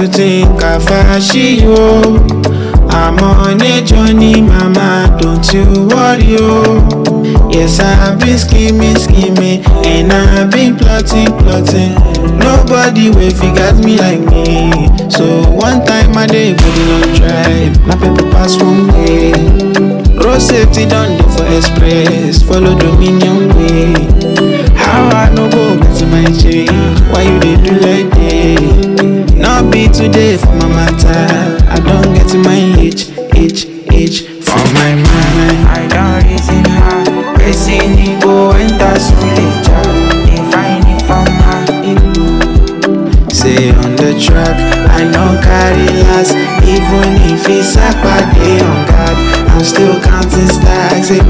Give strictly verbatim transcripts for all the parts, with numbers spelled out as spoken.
you think I fashi you? I'm on a journey, mama, don't you worry, oh. Yes, I've been scheming, scheming, and I've been plotting, plotting. Nobody will figure me like me. So one time a day, body don't drive. My people pass one way. Road safety done there for express. Follow Dominion way. How I no go get to my change? Why you dey do like that? Not be today for my matter. I don't get to my age, age, age for my mind. I don't reason hard. Racing it go enter Suleja. If I need from her, say on the track, I know carry last. Even if it's a bad day on God, I'm still counting stacks. Hey,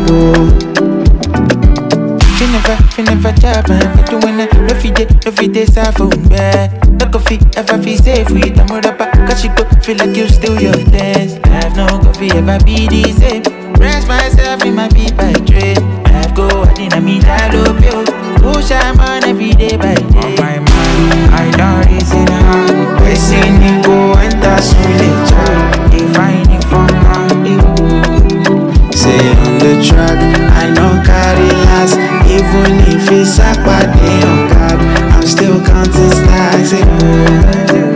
Fi never, fi never job man. Fi doing it, no fi day, no fi day phone bad. No coffee, ever feel safe with the mother back. Cause she go feel like you still your dance. I have no coffee, ever be the same. Rest myself in my beat by trade. I have go, I didn't mean that low pill. Push I'm on every day by day. On my mind, I don't reason hard. Racing it go enter Suleja. If I need from her, say on the track, I know carry last. Even if it's a bad day on God, I'm still counting stacks. Hey,